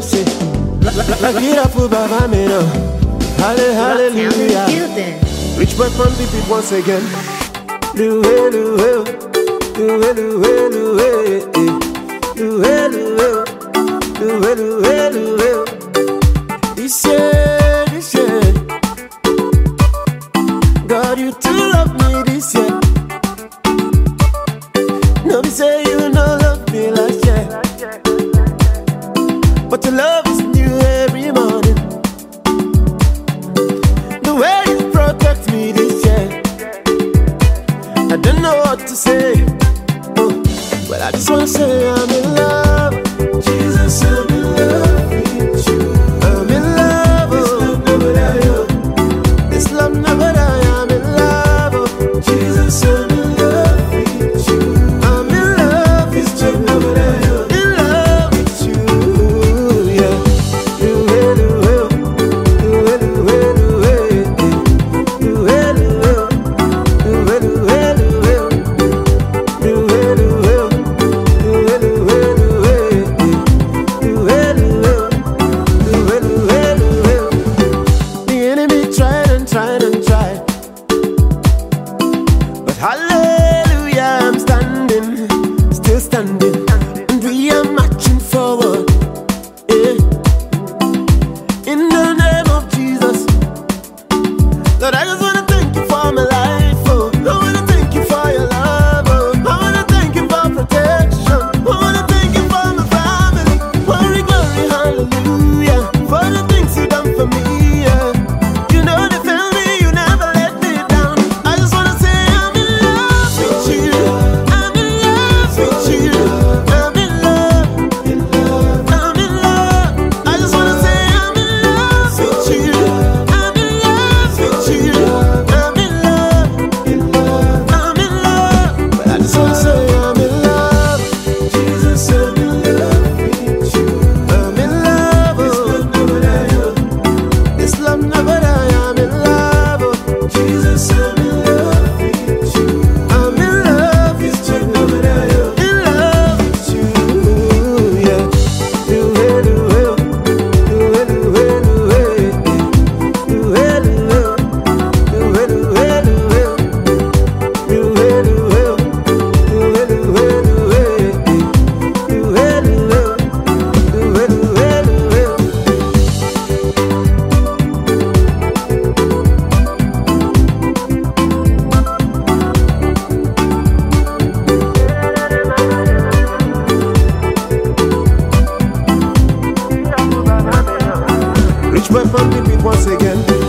say, la vida for Baba Meno. Hallelujah. Rich boy from the beat once again. This year, God, you too love me this year. No, me say you no love me last year, but your love is new every morning. The way you protect me this year, I don't know what to say. Oh, but I just wanna say I'm in love. Jesus, I'm in love with you. I'm in love. This love never die. I'm in love. Oh, Jesus, I'm in love with you. I'm in love with you. In love with you. Yeah. But hallelujah, I'm standing, still standing, and we are marching forward. Yeah. In the name of Jesus, Lord, I just wanna thank you for my life. Oh, I wanna thank you for your love. Oh, I wanna thank you for protection. I wanna thank you for my family. Glory, glory, hallelujah, for the things you done for me. Yeah. You know they fail me, you never let me down. I just wanna say I'm in love with you. I'm in love with you. I'm in love. I'm in love. I just wanna say I'm in love with you. I'm in love with you. I'm in love. I'm in love. But I just wanna say I'm in love. Jesus, I'm in love with you. I'm in love. This love never die. I'm in love. Oh, Jesus, I'm in love with you. I'm in love with you. In love with you. Yeah. Rich boy from the beat once again.